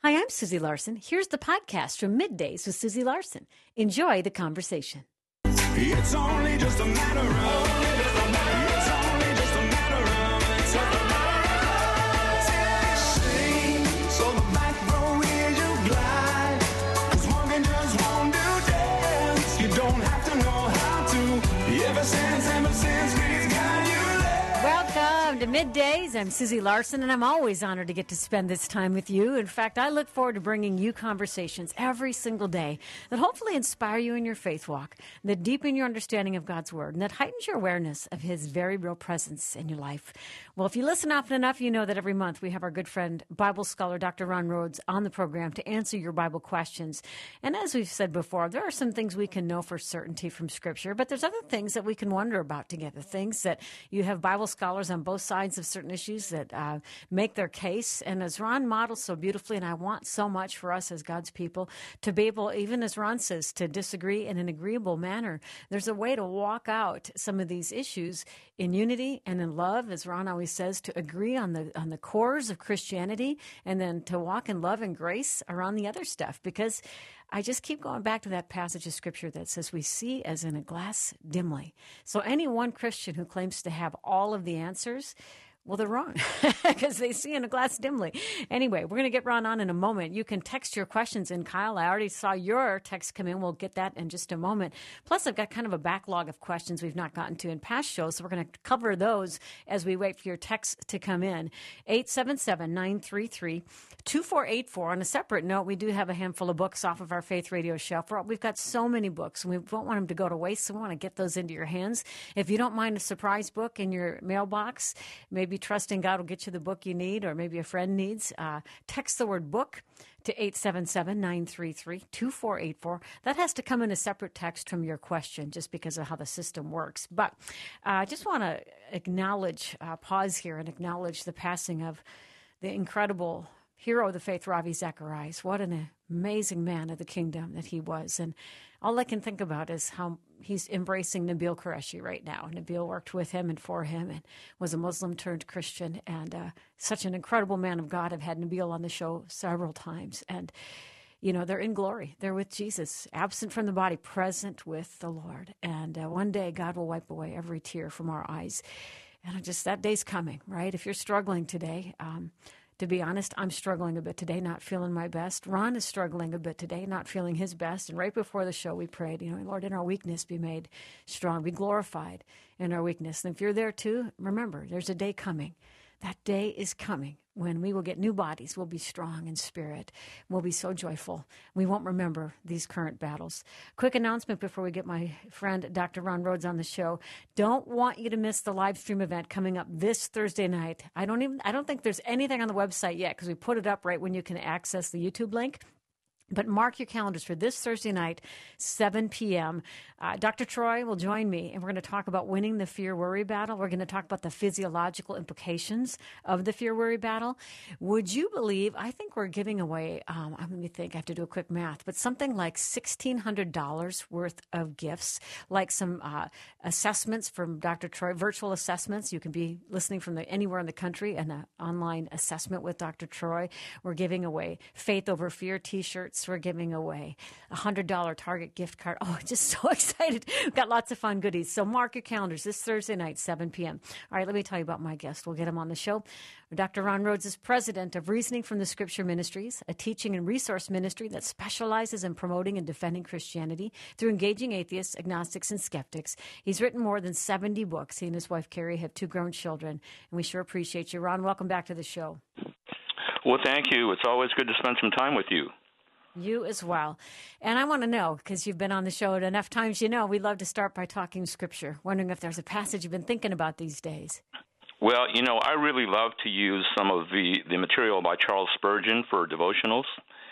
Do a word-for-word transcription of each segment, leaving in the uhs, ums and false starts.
Hi, I'm Susie Larson. Here's the podcast from Middays with Susie Larson. Enjoy the conversation. It's only just a matter of, it's only just a matter of, it's a matter of, sing, so the back row is you glide, 'cause walking just won't do dance, you don't have to know how to, ever since, ever since we've got you there. Welcome to Middays. I'm Susie Larson, and I'm always honored to get to spend this time with you. In fact, I look forward to bringing you conversations every single day that hopefully inspire you in your faith walk, that deepen your understanding of God's Word, and that heightens your awareness of His very real presence in your life. Well, if you listen often enough, you know that every month we have our good friend, Bible scholar Doctor Ron Rhodes, on the program to answer your Bible questions. And as we've said before, there are some things we can know for certainty from Scripture, but there's other things that we can wonder about together, things that you have Bible scholars on both sides of certain issues that uh, make their case. And as Ron models so beautifully, and I want so much for us as God's people to be able, even as Ron says, to disagree in an agreeable manner. There's a way to walk out some of these issues in unity and in love, as Ron always says, to agree on the on the cores of Christianity, and then to walk in love and grace around the other stuff. Because I just keep going back to that passage of Scripture that says we see as in a glass dimly. So any one Christian who claims to have all of the answers, well, they're wrong because they see in a glass dimly. Anyway, we're going to get Ron on in a moment. You can text your questions in, Kyle. I already saw your text come in. We'll get that in just a moment. Plus, I've got kind of a backlog of questions we've not gotten to in past shows, so we're going to cover those as we wait for your texts to come in. eight seven seven, nine three three, two four eight four. On a separate note, we do have a handful of books off of our Faith Radio shelf. We've got so many books, and we don't want them to go to waste, so we want to get those into your hands. If you don't mind a surprise book in your mailbox, maybe trusting God will get you the book you need, or maybe a friend needs, uh, text the word book to eight seven seven, nine three three, two four eight four. That has to come in a separate text from your question just because of how the system works. But uh, I just want to acknowledge, uh, pause here and acknowledge the passing of the incredible hero of the faith, Ravi Zacharias. What an amazing man of the kingdom that he was. And all I can think about is how he's embracing Nabil Qureshi right now. Nabil worked with him and for him and was a Muslim turned Christian, and uh, such an incredible man of God. I've had Nabil on the show several times. And, you know, they're in glory. They're with Jesus, absent from the body, present with the Lord. And uh, one day God will wipe away every tear from our eyes. And I just, that day's coming, right? If you're struggling today, um, to be honest, I'm struggling a bit today, not feeling my best. Ron is struggling a bit today, not feeling his best. And right before the show, we prayed, you know, Lord, in our weakness, be made strong, be glorified in our weakness. And if you're there too, remember, there's a day coming. That day is coming when we will get new bodies. We'll be strong in spirit. We'll be so joyful. We won't remember these current battles. Quick announcement before we get my friend Doctor Ron Rhodes on the show. Don't want you to miss the live stream event coming up this Thursday night. I don't even, I don't think there's anything on the website yet because we put it up right when you can access the YouTube link. But mark your calendars for this Thursday night, seven p.m. Uh, Doctor Troy will join me, and we're going to talk about winning the fear-worry battle. We're going to talk about the physiological implications of the fear-worry battle. Would you believe, I think we're giving away, um, let me think, I have to do a quick math, but something like sixteen hundred dollars worth of gifts, like some uh, assessments from Doctor Troy, virtual assessments. You can be listening from the, anywhere in the country, and an online assessment with Doctor Troy. We're giving away Faith Over Fear T-shirts. We're giving away a one hundred dollars Target gift card. Oh, just so excited. We've got lots of fun goodies. So mark your calendars this Thursday night, seven p.m. All right, let me tell you about my guest. We'll get him on the show. Doctor Ron Rhodes is president of Reasoning from the Scripture Ministries, a teaching and resource ministry that specializes in promoting and defending Christianity through engaging atheists, agnostics, and skeptics. He's written more than seventy books. He and his wife, Carrie, have two grown children, and we sure appreciate you. Ron, welcome back to the show. Well, thank you. It's always good to spend some time with you. You as well. And I want to know, because you've been on the show enough times, you know, we love to start by talking Scripture. Wondering if there's a passage you've been thinking about these days. Well, you know, I really love to use some of the, the material by Charles Spurgeon for devotionals.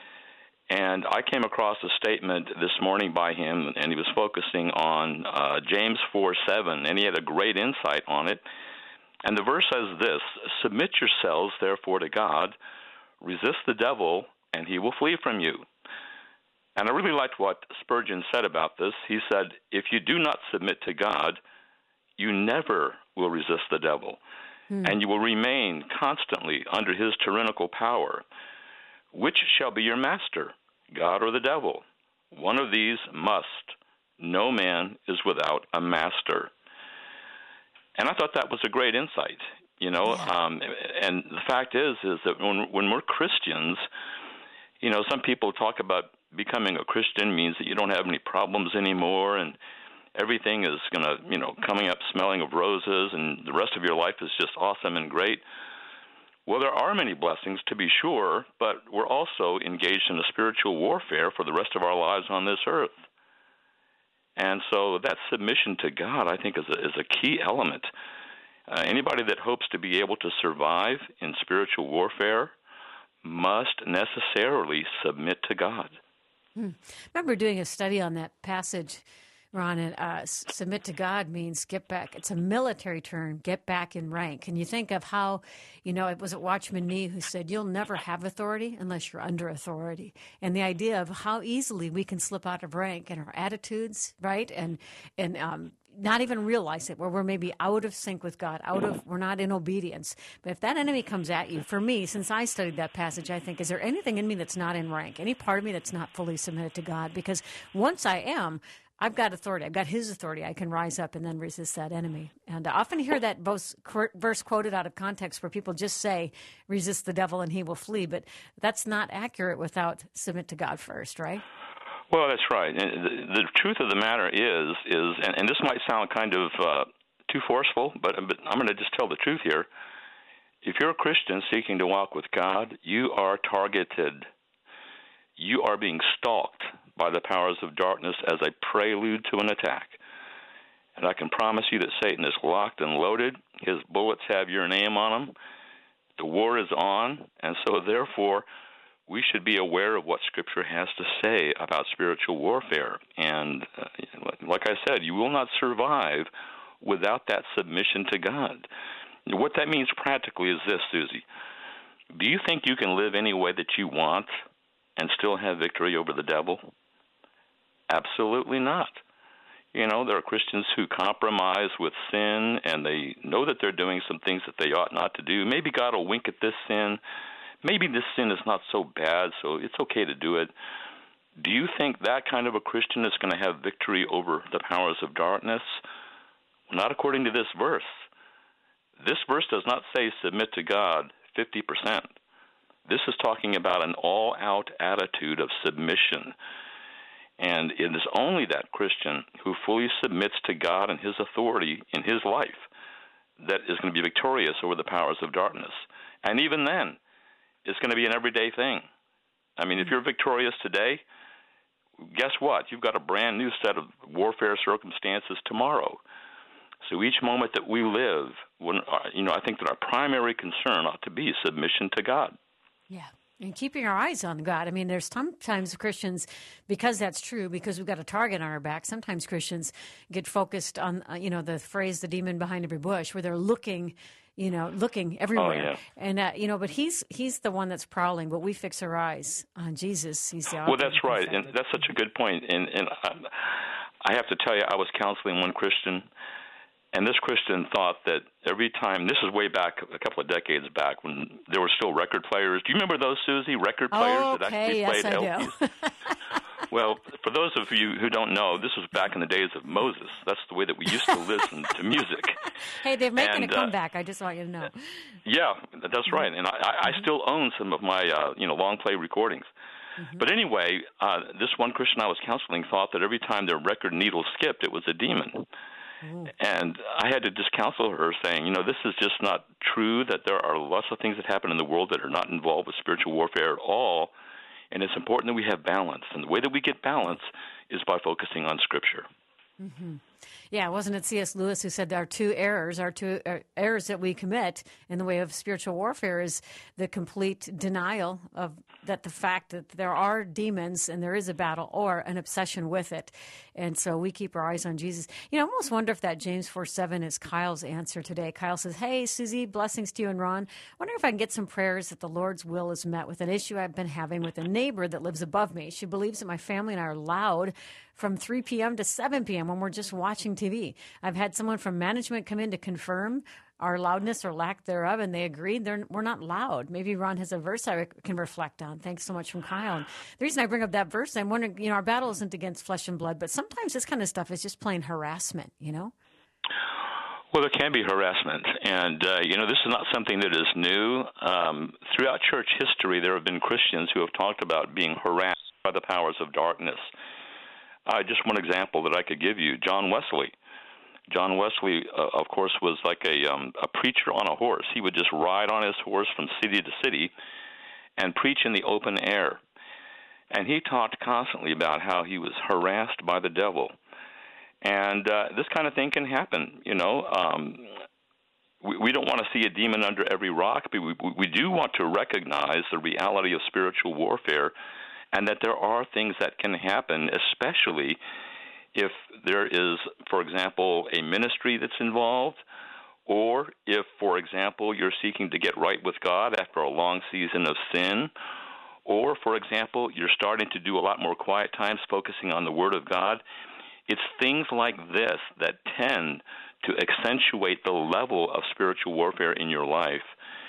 And I came across a statement this morning by him, and he was focusing on uh, James four seven, and he had a great insight on it. And the verse says this: "Submit yourselves, therefore, to God, resist the devil, and he will flee from you." And I really liked what Spurgeon said about this. He said, if you do not submit to God, you never will resist the devil, hmm. and you will remain constantly under his tyrannical power. Which shall be your master, God or the devil? One of these must. No man is without a master. And I thought that was a great insight, you know. Um, and the fact is, is that when when we're Christians, you know, some people talk about becoming a Christian means that you don't have any problems anymore, and everything is going to, you know, coming up smelling of roses, and the rest of your life is just awesome and great. Well, there are many blessings, to be sure, but we're also engaged in a spiritual warfare for the rest of our lives on this earth. And so that submission to God, I think, is a, is a key element. Uh, anybody that hopes to be able to survive in spiritual warfare must necessarily submit to God. Hmm. I remember doing a study on that passage, Ron, and uh, submit to God means get back. It's a military term, get back in rank. And you think of how, you know, it was at Watchman Nee who said, you'll never have authority unless you're under authority. And the idea of how easily we can slip out of rank in our attitudes, right? And, and, um, not even realize it, where we're maybe out of sync with God, out of, we're not in obedience. But if that enemy comes at you, for me, since I studied that passage, I think, is there anything in me that's not in rank? Any part of me that's not fully submitted to God? Because once I am, I've got authority. I've got his authority. I can rise up and then resist that enemy. And I often hear that verse quoted out of context where people just say, resist the devil and he will flee. But that's not accurate without submit to God first, right? Well, that's right. And the, the truth of the matter is, is and, and this might sound kind of uh, too forceful, but, but I'm going to just tell the truth here. If you're a Christian seeking to walk with God, you are targeted. You are being stalked by the powers of darkness as a prelude to an attack. And I can promise you that Satan is locked and loaded. His bullets have your name on them. The war is on, and so therefore we should be aware of what Scripture has to say about spiritual warfare. And uh, like I said, you will not survive without that submission to God. What that means practically is this, Susie. Do you think you can live any way that you want and still have victory over the devil? Absolutely not. You know, there are Christians who compromise with sin, and they know that they're doing some things that they ought not to do. Maybe God will wink at this sin. Maybe this sin is not so bad, so it's okay to do it. Do you think that kind of a Christian is going to have victory over the powers of darkness? Well, not according to this verse. This verse does not say submit to God fifty percent. This is talking about an all-out attitude of submission. And it is only that Christian who fully submits to God and his authority in his life that is going to be victorious over the powers of darkness. And even then, it's going to be an everyday thing. I mean, if you're victorious today, guess what? You've got a brand new set of warfare circumstances tomorrow. So each moment that we live, when, you know, I think that our primary concern ought to be submission to God. Yeah. And keeping our eyes on God. I mean, there's sometimes Christians, because that's true, because we've got a target on our back, sometimes Christians get focused on, uh, you know, the phrase, the demon behind every bush, where they're looking, you know, looking everywhere. Oh, yeah. And, uh, you know, but he's he's the one that's prowling, but we fix our eyes on Jesus. He's the Well, that's right. And that's such a good point. And, and I, I have to tell you, I was counseling one Christian, and this Christian thought that every time, this is way back, a couple of decades back, when there were still record players. Do you remember those, Susie, record players oh, okay. that actually yes, played I L Ps? do. Well, for those of you who don't know, this was back in the days of Moses. That's the way that we used to listen to music. Hey, they're making and, a comeback. Uh, I just want you to know. Yeah, that's right. And I, I still own some of my, uh, you know, long play recordings. Mm-hmm. But anyway, uh, this one Christian I was counseling thought that every time their record needle skipped, it was a demon. Ooh. And I had to just counsel her, saying, you know, this is just not true, that there are lots of things that happen in the world that are not involved with spiritual warfare at all, and it's important that we have balance. And the way that we get balance is by focusing on Scripture. Mm-hmm. Yeah, wasn't it C S Lewis who said our two errors, our two uh, errors that we commit in the way of spiritual warfare is the complete denial of that the fact that there are demons and there is a battle, or an obsession with it. And so we keep our eyes on Jesus. You know, I almost wonder if that James four seven is Kyle's answer today. Kyle says, hey, Susie, blessings to you and Ron. I wonder if I can get some prayers that the Lord's will is met with an issue I've been having with a neighbor that lives above me. She believes that my family and I are loud from three p.m. to seven p.m. when we're just watching watching T V. I've had someone from management come in to confirm our loudness or lack thereof, and they agreed they're, we're not loud. Maybe Ron has a verse I can reflect on. Thanks so much from Kyle. And the reason I bring up that verse, I'm wondering, you know, our battle isn't against flesh and blood, but sometimes this kind of stuff is just plain harassment, you know? Well, there can be harassment, and, uh, you know, this is not something that is new. Um, throughout church history, there have been Christians who have talked about being harassed by the powers of darkness. Uh, just one example that I could give you, John Wesley. John Wesley, uh, of course, was like a, um, a preacher on a horse. He would just ride on his horse from city to city and preach in the open air. And he talked constantly about how he was harassed by the devil. And uh, this kind of thing can happen, you know. Um, we, we don't want to see a demon under every rock, but we, we do want to recognize the reality of spiritual warfare and that there are things that can happen, especially if there is, for example, a ministry that's involved, or if, for example, you're seeking to get right with God after a long season of sin, or, for example, you're starting to do a lot more quiet times focusing on the Word of God. It's things like this that tend to accentuate the level of spiritual warfare in your life.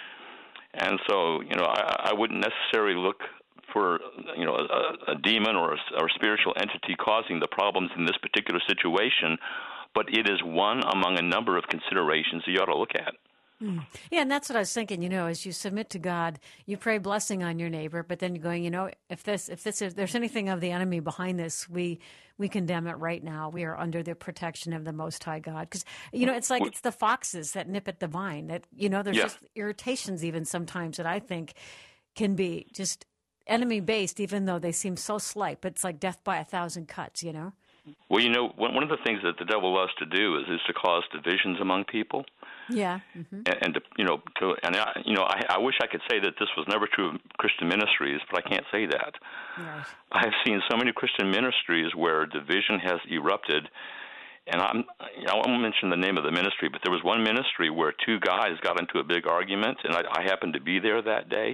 And so, you know, I, I wouldn't necessarily look for, you know, a, a demon or a, or a spiritual entity causing the problems in this particular situation, but it is one among a number of considerations you ought to look at. Mm. Yeah, and that's what I was thinking. You know, as you submit to God, you pray blessing on your neighbor, but then you're going, you know, if this, if this, if there's anything of the enemy behind this, we we condemn it right now. We are under the protection of the Most High God, because you know, it's like it's the foxes that nip at the vine. That you know, there's yeah. just irritations even sometimes that I think can be just enemy-based, even though they seem so slight, but it's like death by a thousand cuts, you know? Well, you know, one of the things that the devil loves to do is, is to cause divisions among people. Yeah. Mm-hmm. And, and to, you know, to, and I, you know, I, I wish I could say that this was never true of Christian ministries, but I can't say that. Right. I have seen so many Christian ministries where division has erupted, and I'm, I won't mention the name of the ministry, but there was one ministry where two guys got into a big argument, and I, I happened to be there that day.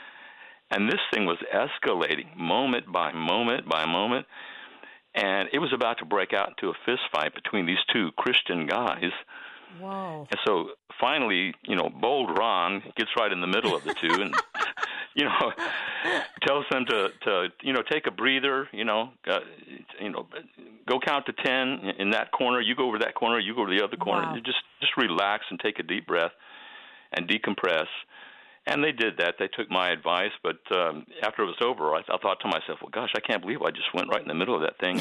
And this thing was escalating moment by moment by moment. And it was about to break out into a fist fight between these two Christian guys. Whoa. And so finally, you know, bold Ron gets right in the middle of the two and, you know, tells them to, to, you know, take a breather, you know, uh, you know, go count to ten in that corner. You go over that corner. You go to the other corner. Wow. Just, just relax and take a deep breath and decompress. And they did that. They took my advice, but um, after it was over, I, I thought to myself, well, gosh, I can't believe I just went right in the middle of that thing.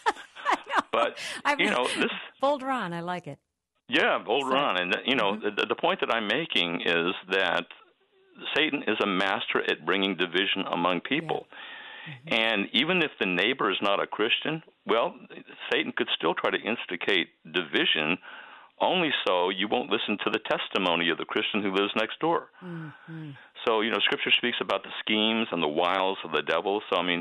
I know. But, I mean, you know, this... Bold Ron, I like it. Yeah, bold So, Ron. And, you know, mm-hmm. the, the point that I'm making is that Satan is a master at bringing division among people. Yeah. Mm-hmm. And even if the neighbor is not a Christian, well, Satan could still try to instigate division, only so you won't listen to the testimony of the Christian who lives next door. Mm-hmm. So, you know, Scripture speaks about the schemes and the wiles of the devil. So, I mean,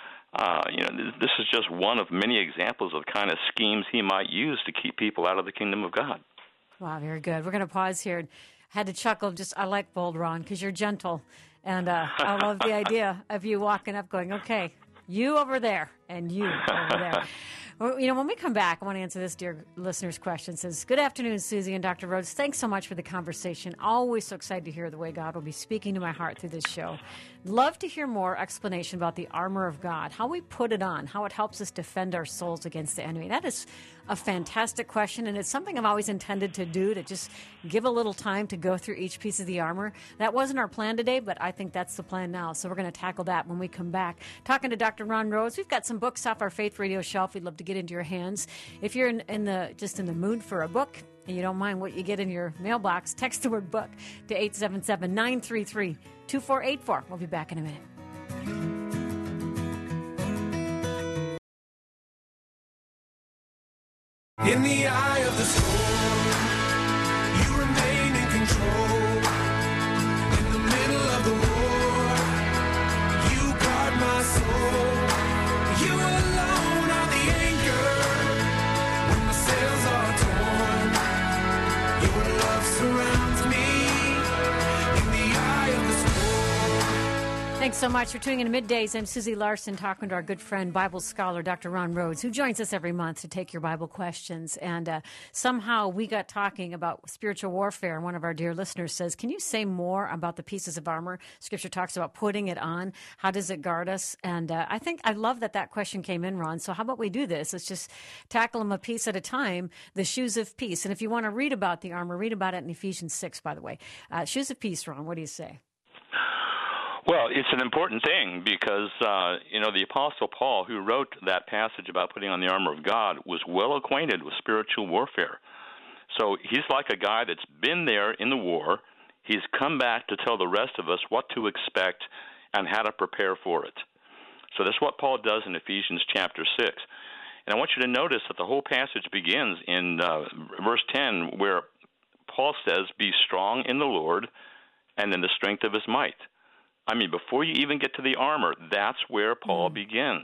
uh, you know, this is just one of many examples of kind of schemes he might use to keep people out of the kingdom of God. Wow, very good. We're going to pause here. Had to chuckle. Just I like bold Ron because you're gentle, and uh, I love the idea of you walking up, going, "Okay, you over there, and you over there." Well, you know, when we come back, I want to answer this dear listener's question. It says, good afternoon, Susie and Doctor Rhodes. Thanks so much for the conversation. Always so excited to hear the way God will be speaking to my heart through this show. Love to hear more explanation about the armor of God, how we put it on, how it helps us defend our souls against the enemy. That is a fantastic question, and it's something I've always intended to do, to just give a little time to go through each piece of the armor. That wasn't our plan today, but I think that's the plan now. So we're going to tackle that when we come back. Talking to Doctor Ron Rhodes, we've got some books off our Faith Radio shelf we'd love to get into your hands. If you're in, in the just in the mood for a book and you don't mind what you get in your mailbox, text the word book to eight seven seven, nine three three, two four eight four. We'll be back in a minute. In the eye of the storm, you remain in control. In the middle of the war, you guard my soul. You alone are the anchor when my sails are torn. Your love surrounds me in the eye of the storm. Thanks so much for tuning in to Middays. I'm Susie Larson, talking to our good friend, Bible scholar, Doctor Ron Rhodes, who joins us every month to take your Bible questions. And uh, somehow we got talking about spiritual warfare, and one of our dear listeners says, can you say more about the pieces of armor? Scripture talks about putting it on. How does it guard us? And uh, I think I love that that question came in, Ron. So how about we do this? Let's just tackle them a piece at a time. The shoes of peace. And if you want to read about the armor, read about it in Ephesians six, by the way. Uh, shoes of peace, Ron, what do you say? Well, it's an important thing because, uh, you know, the Apostle Paul, who wrote that passage about putting on the armor of God, was well acquainted with spiritual warfare. So he's like a guy that's been there in the war. He's come back to tell the rest of us what to expect and how to prepare for it. So that's what Paul does in Ephesians chapter six. And I want you to notice that the whole passage begins in uh, verse ten, where Paul says, be strong in the Lord and in the strength of his might. I mean, before you even get to the armor, that's where Paul mm. begins.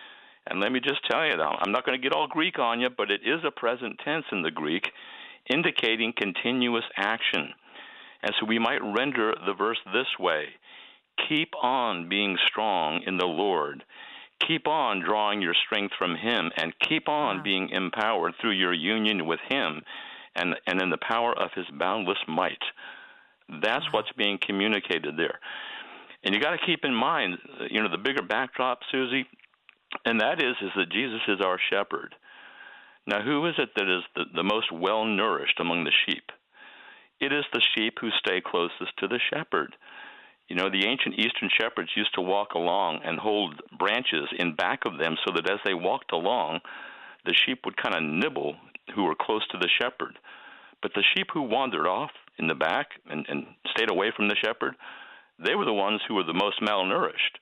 And let me just tell you, though, I'm not going to get all Greek on you, but it is a present tense in the Greek, indicating continuous action. And so we might render the verse this way: keep on being strong in the Lord. Keep on drawing your strength from him, and keep on wow. being empowered through your union with him and, and in the power of his boundless might. That's wow. what's being communicated there. And you got to keep in mind, you know, the bigger backdrop, Susie, and that is is that Jesus is our shepherd. Now, who is it that is the, the most well-nourished among the sheep? It is the sheep who stay closest to the shepherd. You know, the ancient Eastern shepherds used to walk along and hold branches in back of them so that as they walked along, the sheep would kind of nibble who were close to the shepherd. But the sheep who wandered off in the back and, and stayed away from the shepherd, they were the ones who were the most malnourished.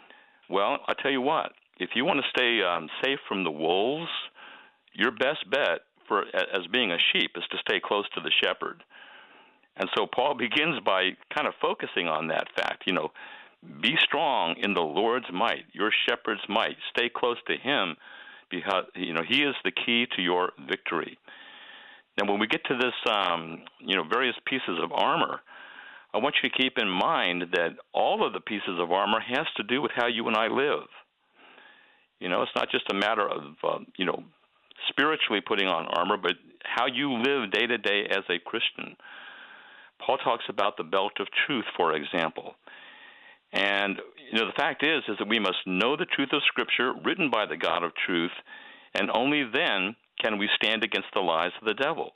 Well, I tell you what, if you want to stay um, safe from the wolves, your best bet for as being a sheep is to stay close to the shepherd. And so Paul begins by kind of focusing on that fact. You know, be strong in the Lord's might, your shepherd's might. Stay close to him because, you know, he is the key to your victory. Now, when we get to this, um, you know, various pieces of armor, I want you to keep in mind that all of the pieces of armor has to do with how you and I live. You know, it's not just a matter of, uh, you know, spiritually putting on armor, but how you live day to day as a Christian. Paul talks about the belt of truth, for example. And, you know, the fact is, is that we must know the truth of Scripture written by the God of truth, and only then can we stand against the lies of the devil.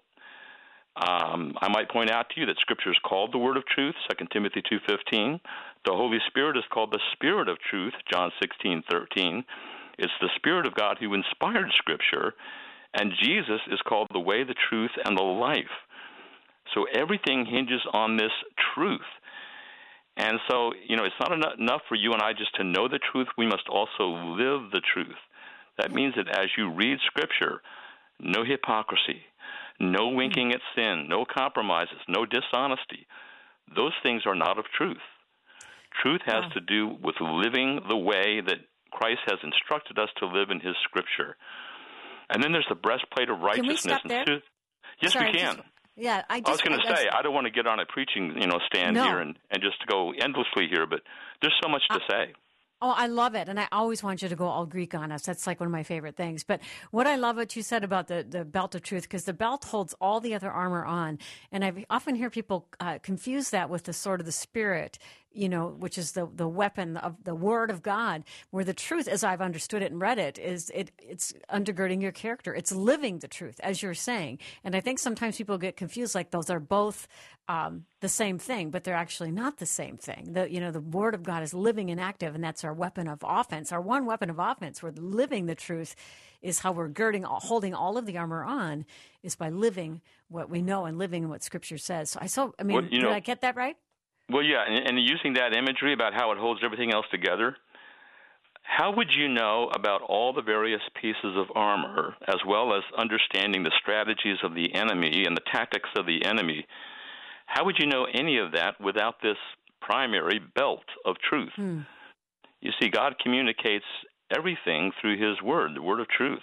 Um, I might point out to you that Scripture is called the Word of Truth, Second Timothy two fifteen. The Holy Spirit is called the Spirit of Truth, John sixteen thirteen. It's the Spirit of God who inspired Scripture, and Jesus is called the way, the truth, and the life. So everything hinges on this truth. And so, you know, it's not enough for you and I just to know the truth. We must also live the truth. That means that as you read Scripture, no hypocrisy, no winking at sin, no compromises, no dishonesty. Those things are not of truth. Truth has to do with living the way that Christ has instructed us to live in his Scripture. And then there's the breastplate of righteousness. Can we stop there? Yes, Sorry, we can. Just, yeah, I, just, I was going to I, say, I don't want to get on a preaching, you know, stand no. here and, and just go endlessly here, but there's so much to uh, say. Oh, I love it. And I always want you to go all Greek on us. That's like one of my favorite things. But what I love what you said about the, the belt of truth, because the belt holds all the other armor on. And I often hear people uh, confuse that with the sword of the Spirit, you know, which is the, the weapon of the Word of God, where the truth, as I've understood it and read it, is it it's undergirding your character. It's living the truth, as you're saying. And I think sometimes people get confused, like those are both um, the same thing, but they're actually not the same thing. The, you know, the Word of God is living and active, and that's our weapon of offense, our one weapon of offense. We're living the truth is how we're girding, holding all of the armor on, is by living what we know and living what Scripture says. So I so I mean, well, you know, did I get that right? Well, yeah, and, and using that imagery about how it holds everything else together, how would you know about all the various pieces of armor, as well as understanding the strategies of the enemy and the tactics of the enemy? How would you know any of that without this primary belt of truth? Hmm. You see, God communicates everything through his word, the word of truth.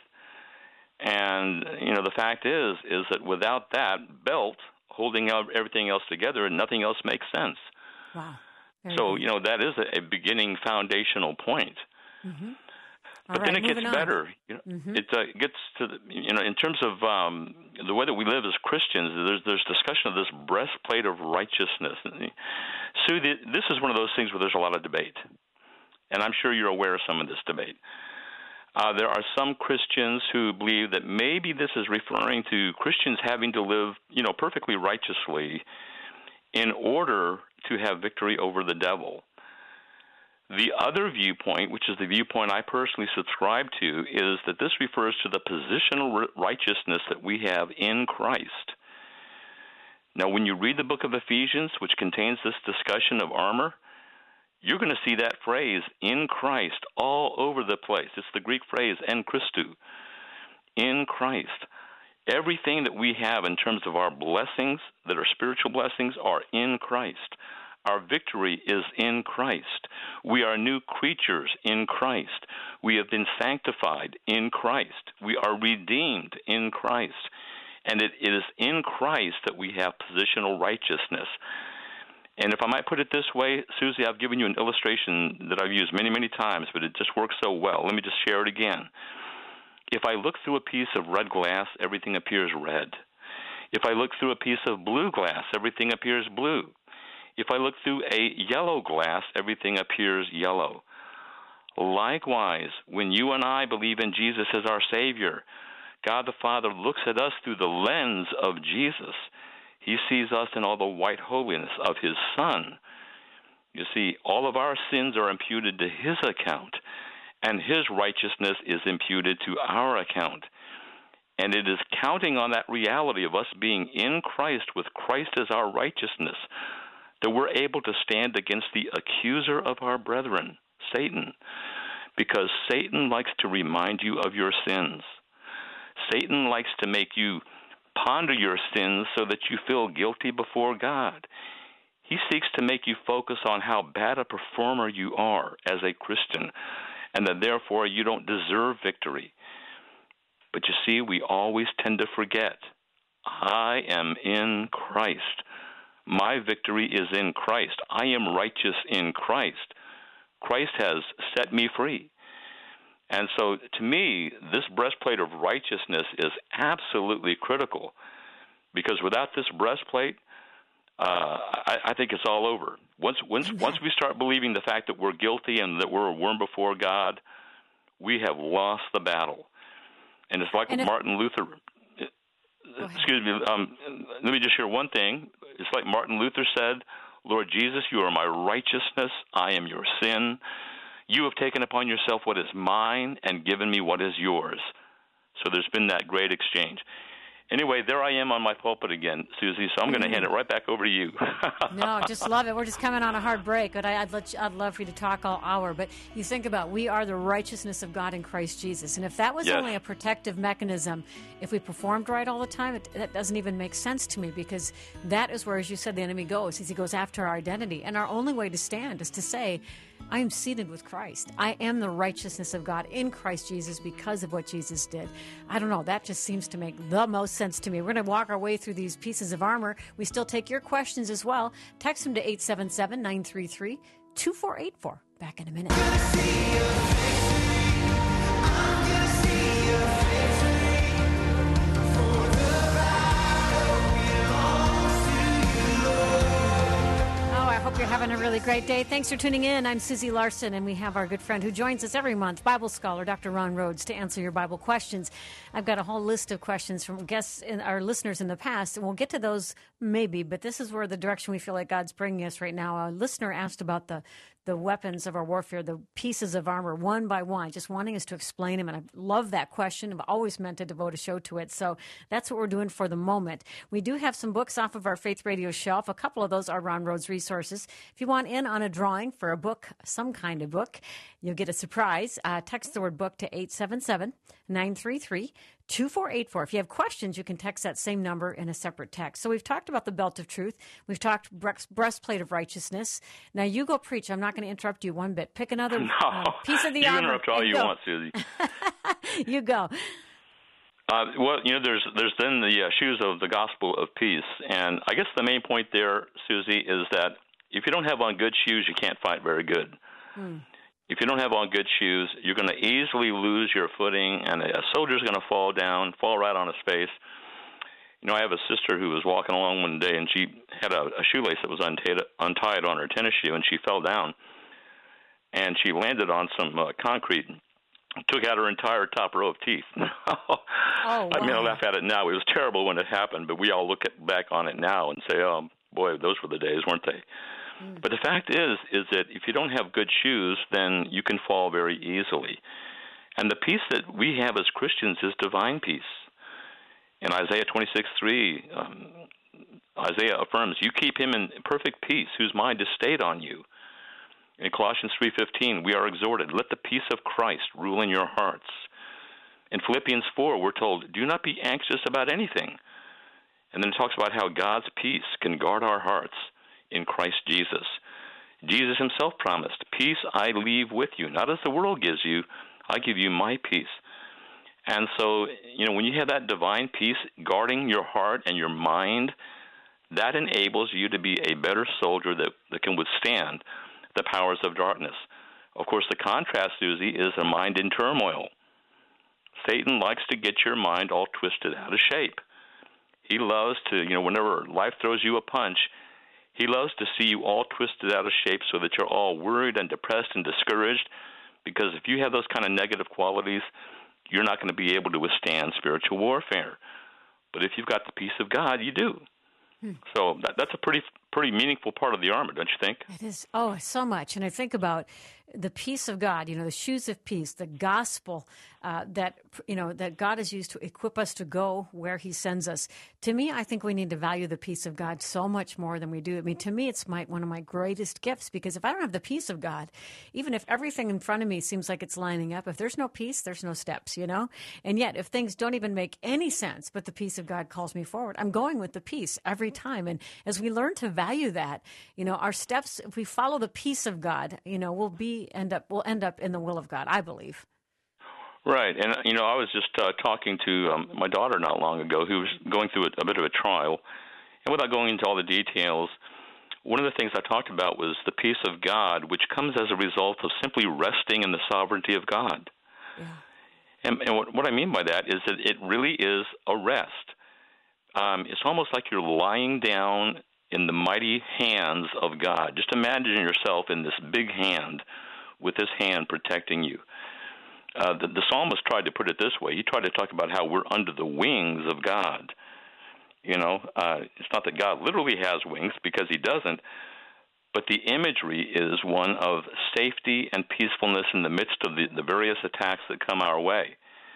And, you know, the fact is, is that without that belt holding everything else together, nothing else makes sense. Wow. Very so, good. you know, that is a, a beginning foundational point. Mm-hmm. But All then right, it gets moving on. better. You know, Mm-hmm. it uh, gets to the, you know, in terms of um, the way that we live as Christians. There's there's discussion of this breastplate of righteousness. Sue, the, this is one of those things where there's a lot of debate, and I'm sure you're aware of some of this debate. Uh, there are some Christians who believe that maybe this is referring to Christians having to live, you know, perfectly righteously in order to have victory over the devil. The other viewpoint, which is the viewpoint I personally subscribe to, is that this refers to the positional righteousness that we have in Christ. Now, when you read the book of Ephesians, which contains this discussion of armor, you're going to see that phrase, in Christ, all over the place. It's the Greek phrase, en Christou, in Christ. Everything that we have in terms of our blessings, that are spiritual blessings, are in Christ. Our victory is in Christ. We are new creatures in Christ. We have been sanctified in Christ. We are redeemed in Christ. And it is in Christ that we have positional righteousness. And if I might put it this way, Susie, I've given you an illustration that I've used many, many times, but it just works so well. Let me just share it again. If I look through a piece of red glass, everything appears red. If I look through a piece of blue glass, everything appears blue. If I look through a yellow glass, everything appears yellow. Likewise, when you and I believe in Jesus as our Savior, God the Father looks at us through the lens of Jesus. He sees us in all the white holiness of His Son. You see, all of our sins are imputed to His account, and His righteousness is imputed to our account. And it is counting on that reality of us being in Christ with Christ as our righteousness that we're able to stand against the accuser of our brethren, Satan, because Satan likes to remind you of your sins. Satan likes to make you ponder your sins so that you feel guilty before God. He seeks to make you focus on how bad a performer you are as a Christian, and that therefore you don't deserve victory. But you see, we always tend to forget, I am in Christ. My victory is in Christ. I am righteous in Christ. Christ has set me free. And so, to me, this breastplate of righteousness is absolutely critical, because without this breastplate, uh, I, I think it's all over. Once, once, once we start believing the fact that we're guilty and that we're a worm before God, we have lost the battle. And it's like And if- Martin Luther. Excuse me. Um, let me just share one thing. It's like Martin Luther said, Lord Jesus, you are my righteousness. I am your sin. You have taken upon yourself what is mine and given me what is yours. So there's been that great exchange. Anyway, there I am on my pulpit again, Susie, so I'm going to hand it right back over to you. No, just love it. We're just coming on a hard break, but I, I'd, let you, I'd love for you to talk all hour. But you think about, we are the righteousness of God in Christ Jesus. And if that was Yes. only a protective mechanism, if we performed right all the time, it, that doesn't even make sense to me, because that is where, as you said, the enemy goes, is he goes after our identity. And our only way to stand is to say, I am seated with Christ. I am the righteousness of God in Christ Jesus because of what Jesus did. I don't know. That just seems to make the most sense to me. We're going to walk our way through these pieces of armor. We still take your questions as well. Text them to eight seven seven, nine three three, two four eight four. Back in a minute. Hope you're having a really great day. Thanks for tuning in. I'm Susie Larson, and we have our good friend who joins us every month, Bible scholar Doctor Ron Rhodes, to answer your Bible questions. I've got a whole list of questions from guests and our listeners in the past, and we'll get to those maybe, but this is where the direction we feel like God's bringing us right now. A listener asked about the the weapons of our warfare, the pieces of armor, one by one, just wanting us to explain them. And I love that question. I've always meant to devote a show to it. So that's what we're doing for the moment. We do have some books off of our Faith Radio shelf. A couple of those are Ron Rhodes resources. If you want in on a drawing for a book, some kind of book, you'll get a surprise. Uh, text the word book to eight seven seven, nine three three, two four eight four. If you have questions, you can text that same number in a separate text. So we've talked about the belt of truth. We've talked breastplate of righteousness. Now you go preach. I'm not going to interrupt you one bit. Pick another no, uh, piece of the you armor. You interrupt all you go. want, Susie. You go. Uh, well, you know, there's there's then the uh, shoes of the gospel of peace, and I guess the main point there, Susie, is that if you don't have on good shoes, you can't fight very good. Hmm. If you don't have on good shoes, you're going to easily lose your footing, and a soldier's going to fall down, fall right on his face. You know, I have a sister who was walking along one day, and she had a, a shoelace that was untied, untied on her tennis shoe, and she fell down, and she landed on some uh, concrete, took out her entire top row of teeth. Oh, wow. I mean, I laugh at it now. It was terrible when it happened, but we all look at, back on it now and say, oh, boy, those were the days, weren't they? Mm. But the fact is, is that if you don't have good shoes, then you can fall very easily. And the peace that we have as Christians is divine peace. In Isaiah twenty-six three, um, Isaiah affirms, you keep him in perfect peace, whose mind is stayed on you. In Colossians three fifteen, we are exhorted, let the peace of Christ rule in your hearts. In Philippians four, we're told, do not be anxious about anything. And then it talks about how God's peace can guard our hearts in Christ Jesus. Jesus himself promised, peace I leave with you, not as the world gives you, I give you my peace. And so, you know, when you have that divine peace guarding your heart and your mind, that enables you to be a better soldier that, that can withstand the powers of darkness. Of course, the contrast, Susie, is a mind in turmoil. Satan likes to get your mind all twisted out of shape. He loves to, you know, whenever life throws you a punch, he loves to see you all twisted out of shape so that you're all worried and depressed and discouraged, because if you have those kind of negative qualities, you're not going to be able to withstand spiritual warfare. But if you've got the peace of God, you do. Hmm. So that, that's a pretty pretty meaningful part of the armor, don't you think? It is. Oh, so much. And I think about the peace of God, you know, the shoes of peace, the gospel uh, that, you know, that God has used to equip us to go where he sends us. To me, I think we need to value the peace of God so much more than we do. I mean, to me, it's my one of my greatest gifts, because if I don't have the peace of God, even if everything in front of me seems like it's lining up, if there's no peace, there's no steps, you know? And yet, if things don't even make any sense, but the peace of God calls me forward, I'm going with the peace every time. And as we learn to value that, you know, our steps, if we follow the peace of God, you know, we'll be end up we'll end up in the will of God, I believe. Right, and you know, I was just uh, talking to um, my daughter not long ago, who was going through a, a bit of a trial, and without going into all the details, one of the things I talked about was the peace of God, which comes as a result of simply resting in the sovereignty of God. Yeah. And, and what, what I mean by that is that it really is a rest. Um, it's almost like you're lying down in the mighty hands of God. Just imagine yourself in this big hand with this hand protecting you. Uh, the, the psalmist tried to put it this way. He tried to talk about how we're under the wings of God. You know, uh, it's not that God literally has wings, because he doesn't, but the imagery is one of safety and peacefulness in the midst of the, the various attacks that come our way.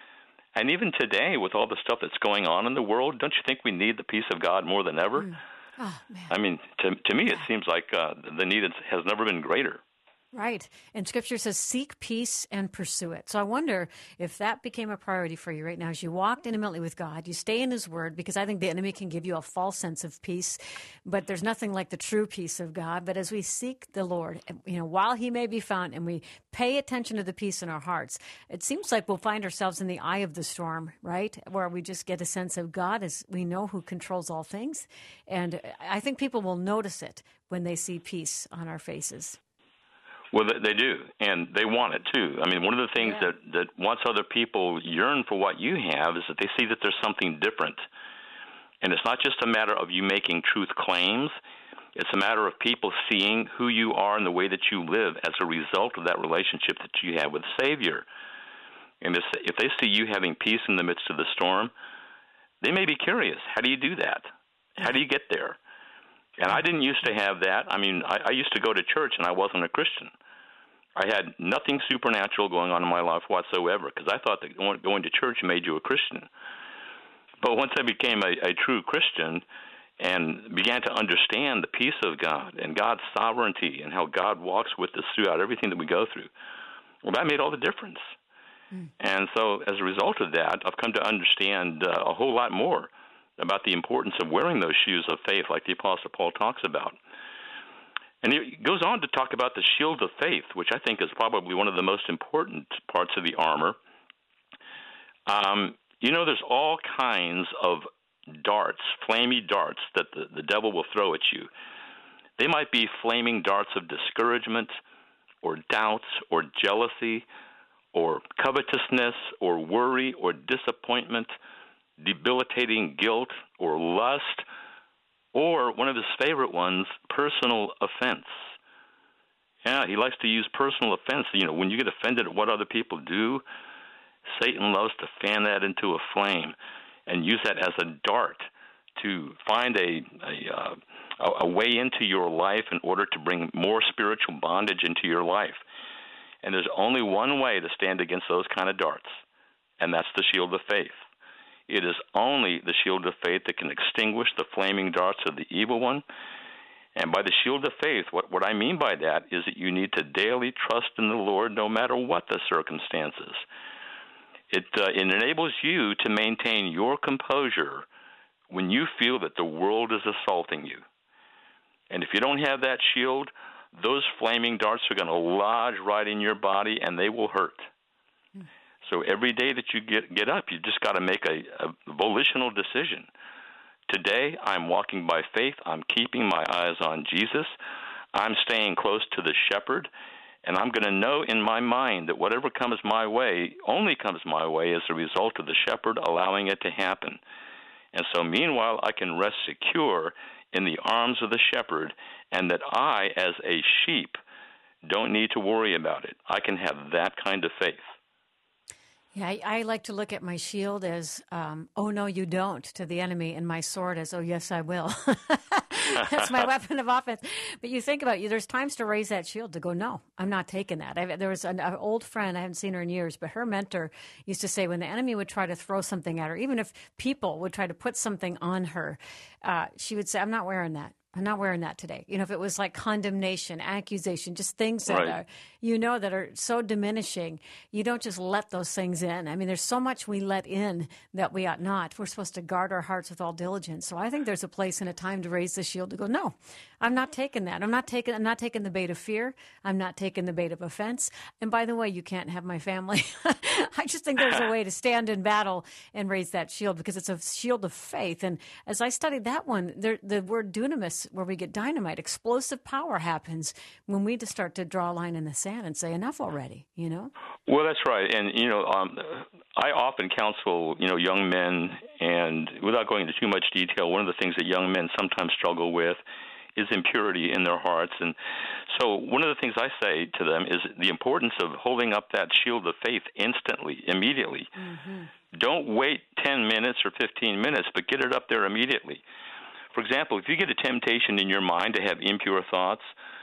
And even today, with all the stuff that's going on in the world, don't you think we need the peace of God more than ever? Mm. Oh, man. I mean, to to me, it seems like uh, the need has never been greater. Right. And Scripture says, seek peace and pursue it. So I wonder if that became a priority for you right now. As you walked intimately with God, you stay in his word, because I think the enemy can give you a false sense of peace, but there's nothing like the true peace of God. But as we seek the Lord, you know, while he may be found, and we pay attention to the peace in our hearts, it seems like we'll find ourselves in the eye of the storm, right? Where we just get a sense of God as we know who controls all things. And I think people will notice it when they see peace on our faces. Well, they do, and they want it, too. I mean, one of the things yeah. that, that once other people yearn for what you have is that they see that there's something different. And it's not just a matter of you making truth claims. It's a matter of people seeing who you are and the way that you live as a result of that relationship that you have with the Savior. And if they see you having peace in the midst of the storm, they may be curious. How do you do that? How do you get there? And I didn't used to have that. I mean, I, I used to go to church, and I wasn't a Christian. I had nothing supernatural going on in my life whatsoever, because I thought that going to church made you a Christian. But once I became a, a true Christian and began to understand the peace of God and God's sovereignty and how God walks with us throughout everything that we go through, well, that made all the difference. Mm. And so as a result of that, I've come to understand uh, a whole lot more about the importance of wearing those shoes of faith, like the Apostle Paul talks about. And he goes on to talk about the shield of faith, which I think is probably one of the most important parts of the armor. Um, you know, there's all kinds of darts, flamey darts, that the, the devil will throw at you. They might be flaming darts of discouragement or doubts or jealousy or covetousness or worry or disappointment, debilitating guilt or lust, or one of his favorite ones, personal offense. Yeah, he likes to use personal offense. You know, when you get offended at what other people do, Satan loves to fan that into a flame and use that as a dart to find a a, uh, a way into your life in order to bring more spiritual bondage into your life. And there's only one way to stand against those kind of darts, and that's the shield of faith. It is only the shield of faith that can extinguish the flaming darts of the evil one. And by the shield of faith, what, what I mean by that is that you need to daily trust in the Lord no matter what the circumstances. It, uh, it enables you to maintain your composure when you feel that the world is assaulting you. And if you don't have that shield, those flaming darts are going to lodge right in your body, and they will hurt. Mm. So every day that you get get up, you just got to make a, a volitional decision. Today, I'm walking by faith. I'm keeping my eyes on Jesus. I'm staying close to the shepherd, and I'm going to know in my mind that whatever comes my way only comes my way as a result of the shepherd allowing it to happen. And so meanwhile, I can rest secure in the arms of the shepherd, and that I, as a sheep, don't need to worry about it. I can have that kind of faith. Yeah, I, I like to look at my shield as, um, oh, no, you don't, to the enemy, and my sword as, oh, yes, I will. That's my weapon of offense. But you think about it, there's times to raise that shield, to go, no, I'm not taking that. I, there was an, an old friend, I haven't seen her in years, but her mentor used to say when the enemy would try to throw something at her, even if people would try to put something on her, uh, she would say, I'm not wearing that. I'm not wearing that today. You know, if it was like condemnation, accusation, just things that right. are, you know, that are so diminishing, you don't just let those things in. I mean, there's so much we let in that we ought not. We're supposed to guard our hearts with all diligence. So I think there's a place and a time to raise the shield to go, no, I'm not taking that. I'm not taking, I'm not taking the bait of fear. I'm not taking the bait of offense. And by the way, you can't have my family. I just think there's a way to stand in battle and raise that shield because it's a shield of faith. And as I studied that one, there, the word dunamis, where we get dynamite, explosive power happens when we just start to draw a line in the sand and say, enough already, you know? Well, that's right. And, you know, um, I often counsel, you know, young men, and without going into too much detail, one of the things that young men sometimes struggle with is impurity in their hearts. And so one of the things I say to them is the importance of holding up that shield of faith instantly, immediately. Mm-hmm. Don't wait ten minutes or fifteen minutes, but get it up there immediately. For example, if you get a temptation in your mind to have impure thoughts,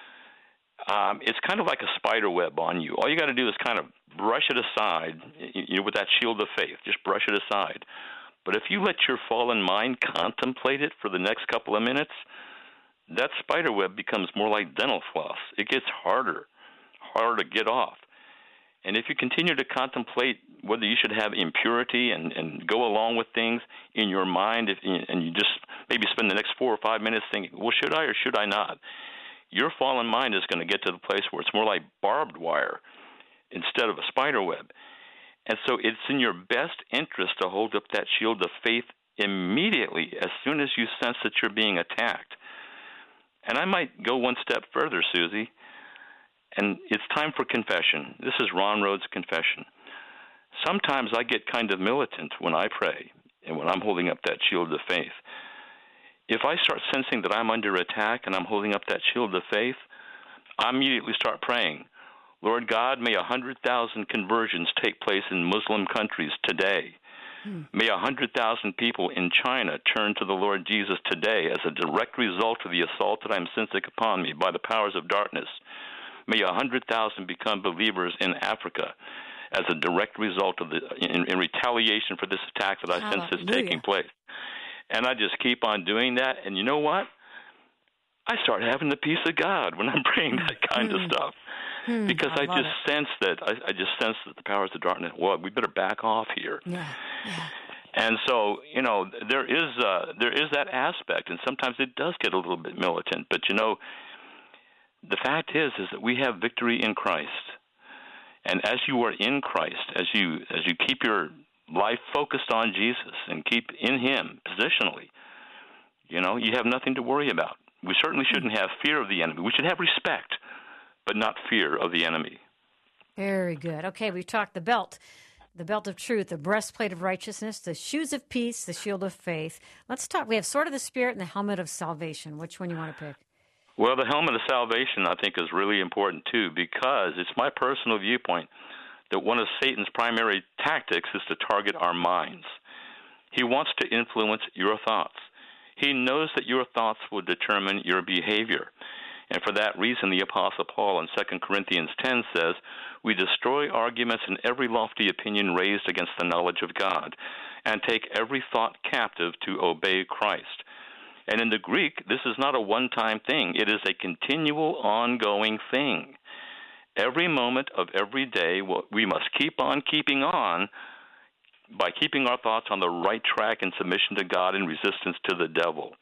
um, it's kind of like a spider web on you. All you got to do is kind of brush it aside, you know, with that shield of faith. Just brush it aside. But if you let your fallen mind contemplate it for the next couple of minutes, that spider web becomes more like dental floss. It gets harder, harder to get off. And if you continue to contemplate whether you should have impurity and, and go along with things in your mind, if, and you just maybe spend the next four or five minutes thinking, well, should I or should I not? Your fallen mind is going to get to the place where it's more like barbed wire instead of a spider web. And so it's in your best interest to hold up that shield of faith immediately as soon as you sense that you're being attacked. And I might go one step further, Susie, and it's time for confession. This is Ron Rhodes' confession. Sometimes I get kind of militant when I pray and when I'm holding up that shield of faith. If I start sensing that I'm under attack and I'm holding up that shield of faith, I immediately start praying, Lord God, may one hundred thousand conversions take place in Muslim countries today. Hmm. May one hundred thousand people in China turn to the Lord Jesus today as a direct result of the assault that I'm sensing upon me by the powers of darkness. May one hundred thousand become believers in Africa as a direct result of the, in, in retaliation for this attack that I sense is taking place. And I just keep on doing that. And you know what? I start having the peace of God when I'm praying that kind mm. of stuff. Mm, because I, I just it. sense that, I, I just sense that the powers of darkness, well, we better back off here. Yeah, yeah. And so, you know, there is uh, there is that aspect, and sometimes it does get a little bit militant. But, you know, the fact is, is that we have victory in Christ. And as you are in Christ, as you as you keep your life focused on Jesus and keep in Him positionally, you know, you have nothing to worry about. We certainly shouldn't have fear of the enemy. We should have respect, but not fear of the enemy. Very good. Okay, we've talked the belt, the belt of truth, the breastplate of righteousness, the shoes of peace, the shield of faith. Let's talk. We have sword of the Spirit and the helmet of salvation. Which one you want to pick? Well, the helmet of salvation, I think, is really important, too, because it's my personal viewpoint that one of Satan's primary tactics is to target our minds. He wants to influence your thoughts. He knows that your thoughts will determine your behavior. And for that reason, the Apostle Paul in Second Corinthians ten says, "We destroy arguments and every lofty opinion raised against the knowledge of God, and take every thought captive to obey Christ." And in the Greek, this is not a one-time thing. It is a continual, ongoing thing. Every moment of every day, we must keep on keeping on by keeping our thoughts on the right track in submission to God and resistance to the devil.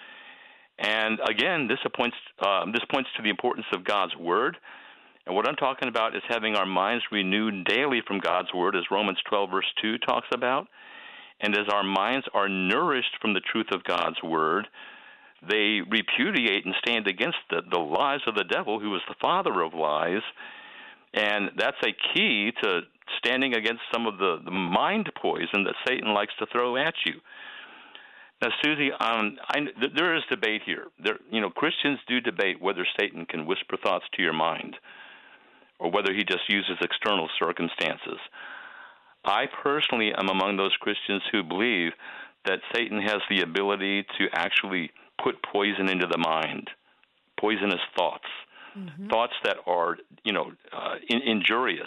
And again, this points, um, this points to the importance of God's Word. And what I'm talking about is having our minds renewed daily from God's Word, as Romans twelve, verse two talks about. And as our minds are nourished from the truth of God's Word, they repudiate and stand against the, the lies of the devil, who is the father of lies. And that's a key to standing against some of the, the mind poison that Satan likes to throw at you. Now, Susie, um, I, th- there is debate here. There, you know, Christians do debate whether Satan can whisper thoughts to your mind or whether he just uses external circumstances. I personally am among those Christians who believe that Satan has the ability to actually put poison into the mind, poisonous thoughts, mm-hmm. thoughts that are, you know, uh, in- injurious.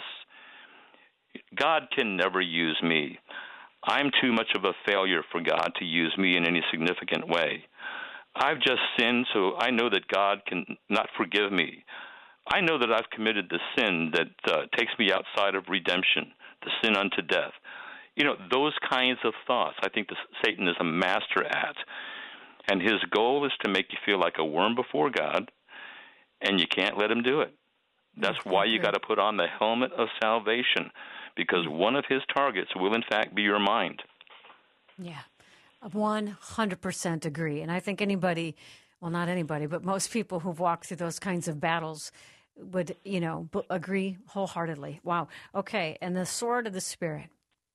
God can never use me. I'm too much of a failure for God to use me in any significant way. I've just sinned, so I know that God can not forgive me. I know that I've committed the sin that uh, takes me outside of redemption, the sin unto death. You know, those kinds of thoughts, I think the, Satan is a master at. And his goal is to make you feel like a worm before God, and you can't let him do it. That's why you got to put on the helmet of salvation, because one of his targets will, in fact, be your mind. Yeah, one hundred percent agree. And I think anybody, well, not anybody, but most people who've walked through those kinds of battles would, you know, b- agree wholeheartedly. Wow. Okay, and the sword of the Spirit.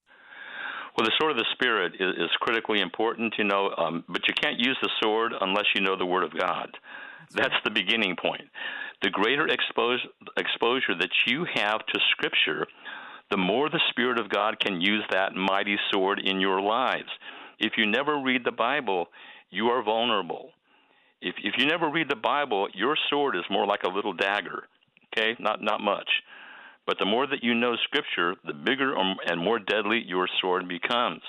Well, the sword of the Spirit is, is critically important, you know, um, but you can't use the sword unless you know the Word of God. That's, That's right. The beginning point. The greater expose, exposure that you have to Scripture, the more the Spirit of God can use that mighty sword in your lives. If you never read the Bible, you are vulnerable. If, if you never read the Bible, your sword is more like a little dagger, okay, not, not much. But the more that you know Scripture, the bigger and more deadly your sword becomes.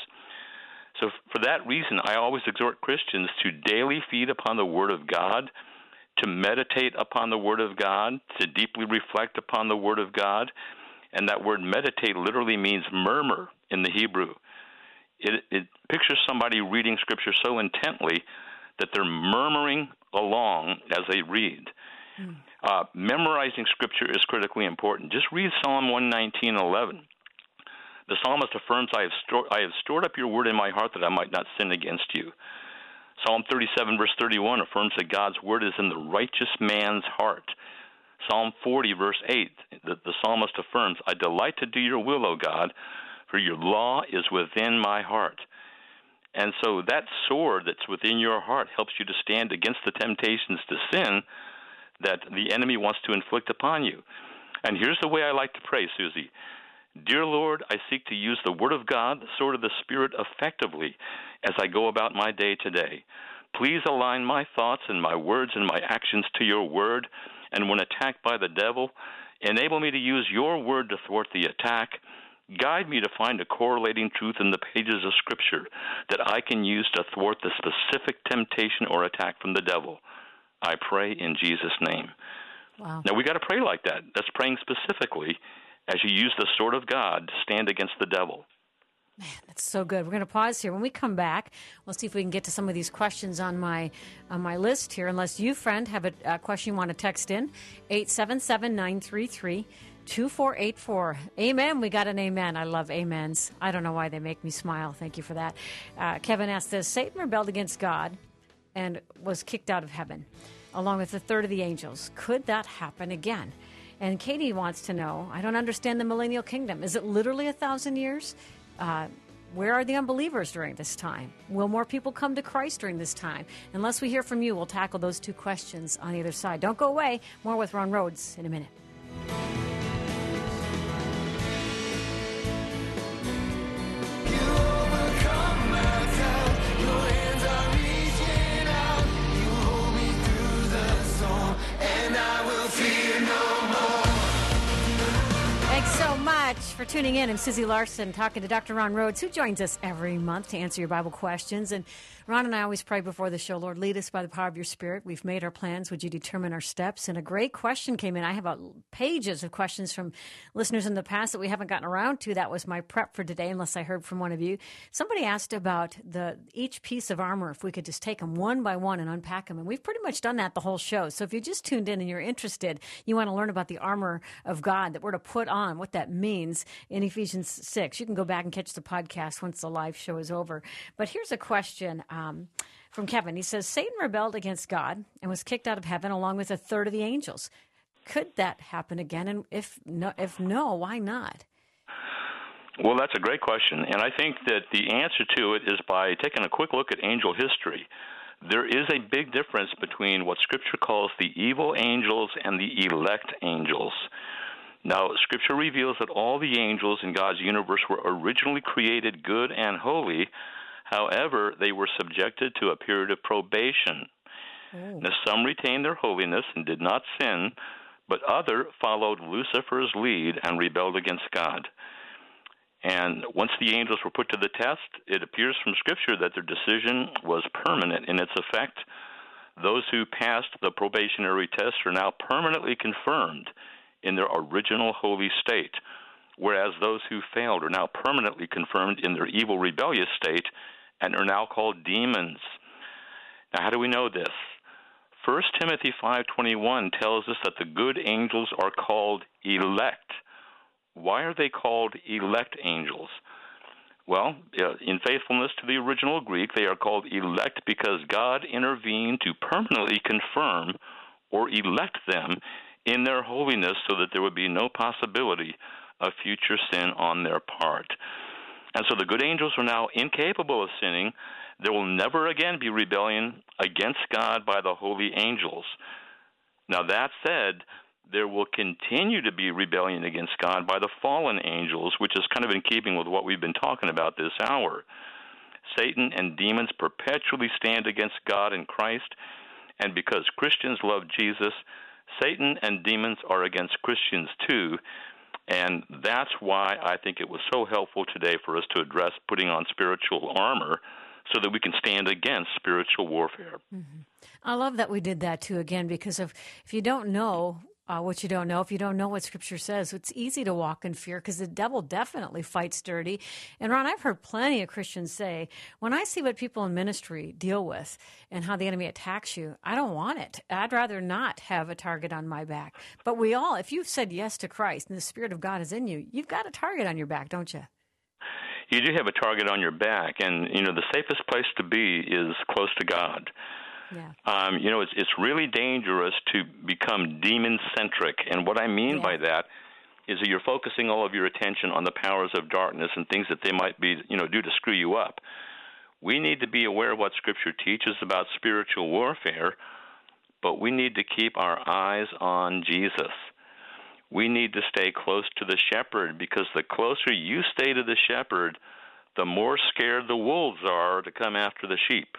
So for that reason, I always exhort Christians to daily feed upon the Word of God, to meditate upon the Word of God, to deeply reflect upon the Word of God. And that word meditate literally means murmur in the Hebrew. It, it pictures somebody reading Scripture so intently that they're murmuring along as they read. Mm. Uh, memorizing Scripture is critically important. Just read Psalm one nineteen eleven. The psalmist affirms, I have, sto- I have stored up your word in my heart that I might not sin against you. Psalm thirty-seven, verse thirty-one affirms that God's word is in the righteous man's heart. Psalm forty, verse eight, the, the psalmist affirms, I delight to do your will, O God, for your law is within my heart. And so that sword that's within your heart helps you to stand against the temptations to sin that the enemy wants to inflict upon you. And here's the way I like to pray, Susie. Dear Lord, I seek to use the Word of God, the sword of the Spirit, effectively as I go about my day today. Please align my thoughts and my words and my actions to your Word, and when attacked by the devil, enable me to use your Word to thwart the attack. Guide me to find a correlating truth in the pages of Scripture that I can use to thwart the specific temptation or attack from the devil. I pray in Jesus' name. Wow. Now, we got to pray like that. That's praying specifically as you use the sword of God to stand against the devil. Man, that's so good. We're going to pause here. When we come back, we'll see if we can get to some of these questions on my on my list here. Unless you, friend, have a, a question you want to text in, eight seven seven, nine three three, two four eight four. Amen. We got an amen. I love amens. I don't know why they make me smile. Thank you for that. Uh, Kevin asked this, Satan rebelled against God and was kicked out of heaven, along with a third of the angels. Could that happen again? And Katie wants to know, I don't understand the millennial kingdom. Is it literally a thousand years? Uh, where are the unbelievers during this time? Will more people come to Christ during this time? Unless we hear from you, we'll tackle those two questions on the other side. Don't go away. More with Ron Rhodes in a minute. For tuning in. I'm Susie Larson, talking to Doctor Ron Rhodes, who joins us every month to answer your Bible questions. And Ron and I always pray before the show, Lord, lead us by the power of your Spirit. We've made our plans. Would you determine our steps? And a great question came in. I have uh, pages of questions from listeners in the past that we haven't gotten around to. That was my prep for today, unless I heard from one of you. Somebody asked about the each piece of armor, if we could just take them one by one and unpack them. And we've pretty much done that the whole show. So if you just tuned in and you're interested, you want to learn about the armor of God that we're to put on, what that means in Ephesians six. You can go back and catch the podcast once the live show is over. But here's a question um, from Kevin. He says, Satan rebelled against God and was kicked out of heaven along with a third of the angels. Could that happen again? And if no, if no, why not? Well, that's a great question. And I think that the answer to it is by taking a quick look at angel history. There is a big difference between what Scripture calls the evil angels and the elect angels. Now, Scripture reveals that all the angels in God's universe were originally created good and holy. However, they were subjected to a period of probation. Oh. Now, some retained their holiness and did not sin, but others followed Lucifer's lead and rebelled against God. And once the angels were put to the test, it appears from Scripture that their decision was permanent in its effect. Those who passed the probationary test are now permanently confirmed in their original holy state, whereas those who failed are now permanently confirmed in their evil, rebellious state and are now called demons. Now, how do we know this? First Timothy five twenty-one tells us that the good angels are called elect. Why are they called elect angels? Well, in faithfulness to the original Greek, they are called elect because God intervened to permanently confirm or elect them in their holiness so that there would be no possibility of future sin on their part. And so the good angels are now incapable of sinning. There will never again be rebellion against God by the holy angels. Now, that said, there will continue to be rebellion against God by the fallen angels, which is kind of in keeping with what we've been talking about this hour. Satan and demons perpetually stand against God and Christ, and because Christians love Jesus, Satan and demons are against Christians too, and that's why I think it was so helpful today for us to address putting on spiritual armor so that we can stand against spiritual warfare. Mm-hmm. I love that we did that too, again, because if, if you don't know Uh, what you don't know, if you don't know what Scripture says, it's easy to walk in fear because the devil definitely fights dirty. And Ron, I've heard plenty of Christians say, when I see what people in ministry deal with and how the enemy attacks you, I don't want it. I'd rather not have a target on my back. But we all, if you've said yes to Christ and the Spirit of God is in you, you've got a target on your back, don't you? You do have a target on your back, and you know the safest place to be is close to God. Yeah. Um, you know, it's it's really dangerous to become demon-centric. And what I mean yeah. by that is that you're focusing all of your attention on the powers of darkness and things that they might be, you know, do to screw you up. We need to be aware of what Scripture teaches about spiritual warfare, but we need to keep our eyes on Jesus. We need to stay close to the shepherd, because the closer you stay to the shepherd, the more scared the wolves are to come after the sheep.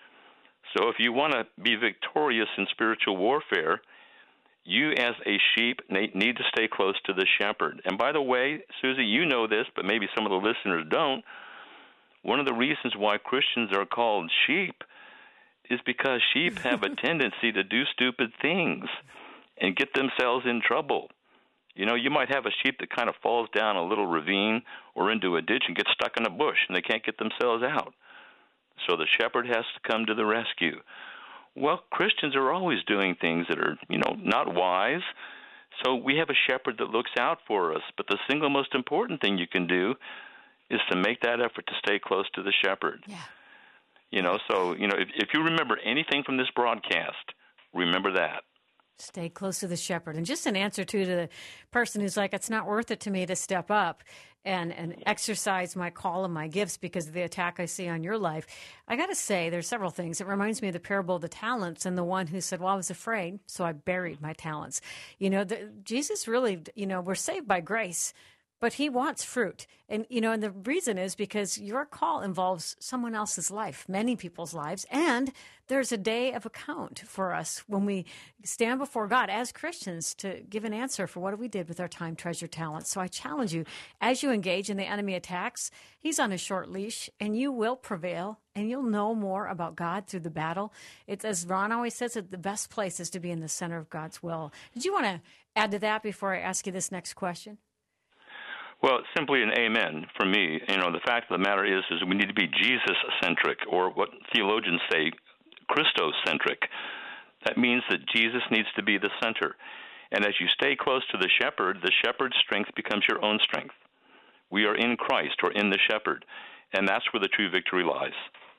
So if you want to be victorious in spiritual warfare, you as a sheep need to stay close to the shepherd. And by the way, Susie, you know this, but maybe some of the listeners don't. One of the reasons why Christians are called sheep is because sheep have a tendency to do stupid things and get themselves in trouble. You know, you might have a sheep that kind of falls down a little ravine or into a ditch and gets stuck in a bush, and they can't get themselves out. So the shepherd has to come to the rescue. Well, Christians are always doing things that are, you know, not wise. So we have a shepherd that looks out for us. But the single most important thing you can do is to make that effort to stay close to the shepherd. Yeah. You know, so, you know, if, if you remember anything from this broadcast, remember that. Stay close to the shepherd. And just an answer to the person who's like, it's not worth it to me to step up and, and exercise my call and my gifts because of the attack I see on your life. I got to say, there's several things. It reminds me of the parable of the talents and the one who said, well, I was afraid, so I buried my talents. You know, the, Jesus really, you know, we're saved by grace, but he wants fruit. And, you know, and the reason is because your call involves someone else's life, many people's lives. And there's a day of account for us when we stand before God as Christians to give an answer for what we did with our time, treasure, talent. So I challenge you, as you engage in the enemy attacks, he's on a short leash and you will prevail and you'll know more about God through the battle. It's, as Ron always says, the best place is to be in the center of God's will. Did you want to add to that before I ask you this next question? Well, simply an amen from me. You know, the fact of the matter is, is we need to be Jesus-centric, or what theologians say, Christos-centric. That means that Jesus needs to be the center. And as you stay close to the shepherd, the shepherd's strength becomes your own strength. We are in Christ, or in the shepherd, and that's where the true victory lies.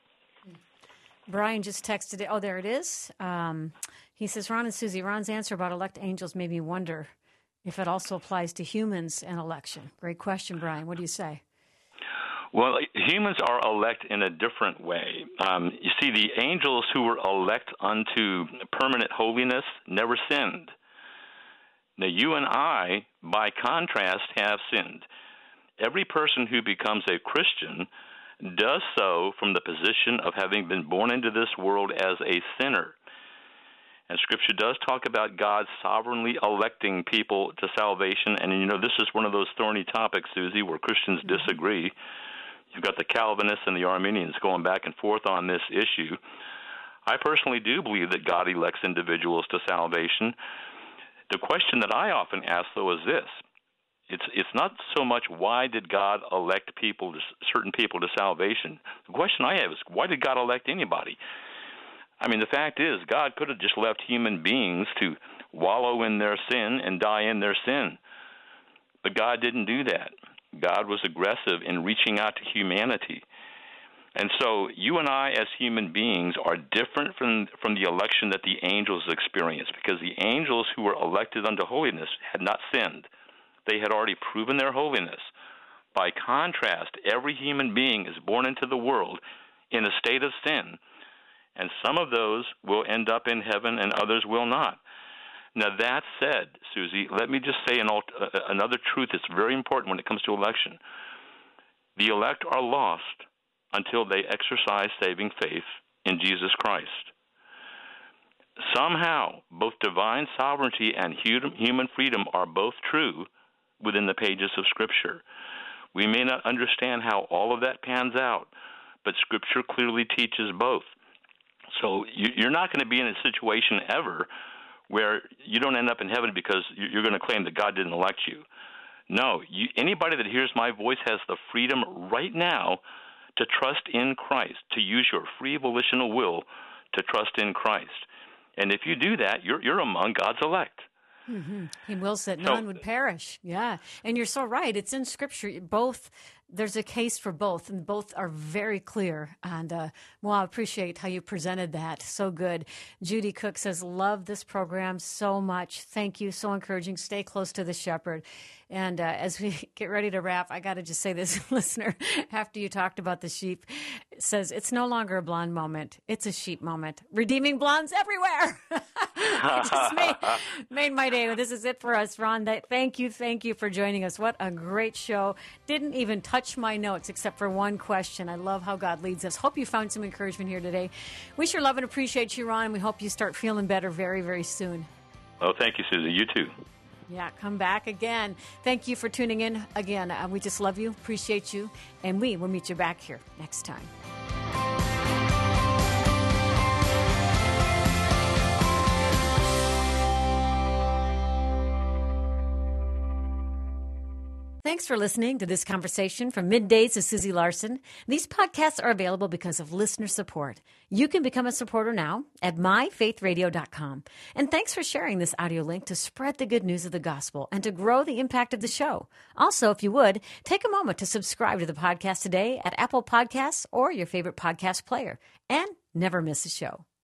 Brian just texted it. Oh, there it is. Um, he says, Ron and Susie, Ron's answer about elect angels made me wonder if it also applies to humans and election. Great question, Brian. What do you say? Well, humans are elect in a different way. Um, you see, the angels who were elect unto permanent holiness never sinned. Now, you and I, by contrast, have sinned. Every person who becomes a Christian does so from the position of having been born into this world as a sinner. And Scripture does talk about God sovereignly electing people to salvation. And, you know, this is one of those thorny topics, Susie, where Christians disagree. You've got the Calvinists and the Arminians going back and forth on this issue. I personally do believe that God elects individuals to salvation. The question that I often ask, though, is this. It's it's not so much why did God elect people, to, certain people to salvation. The question I have is, why did God elect anybody? I mean, the fact is, God could have just left human beings to wallow in their sin and die in their sin. But God didn't do that. God was aggressive in reaching out to humanity. And so you and I as human beings are different from, from the election that the angels experienced, because the angels who were elected unto holiness had not sinned. They had already proven their holiness. By contrast, every human being is born into the world in a state of sin, and some of those will end up in heaven and others will not. Now, that said, Susie, let me just say an alt- uh, another truth that's very important when it comes to election. The elect are lost until they exercise saving faith in Jesus Christ. Somehow, both divine sovereignty and human freedom are both true within the pages of Scripture. We may not understand how all of that pans out, but Scripture clearly teaches both. So you're not going to be in a situation ever where you don't end up in heaven because you're going to claim that God didn't elect you. No, you, anybody that hears my voice has the freedom right now to trust in Christ, to use your free volitional will to trust in Christ. And if you do that, you're you're among God's elect. Mm-hmm. He wills that none so, would perish. Yeah. And you're so right. It's in Scripture. Both, there's a case for both, and both are very clear. And, uh, well, I appreciate how you presented that. So good. Judy Cook says, love this program so much. Thank you. So encouraging. Stay close to the shepherd. And uh, as we get ready to wrap, I got to just say this, listener, after you talked about the sheep, says it's no longer a blonde moment. It's a sheep moment. Redeeming blondes everywhere. It just made, made my day. This is it for us, Ron. Thank you. Thank you for joining us. What a great show. Didn't even touch my notes except for one question. I love how God leads us. Hope you found some encouragement here today. We sure love and appreciate you, Ron, and we hope you start feeling better very, very soon. Oh, thank you, Susie. You too. Yeah, come back again. Thank you for tuning in again. Uh, we just love you, appreciate you, and we will meet you back here next time. Thanks for listening to this conversation from Middays with Susie Larson. These podcasts are available because of listener support. You can become a supporter now at my faith radio dot com. And thanks for sharing this audio link to spread the good news of the gospel and to grow the impact of the show. Also, if you would, take a moment to subscribe to the podcast today at Apple Podcasts or your favorite podcast player. And never miss a show.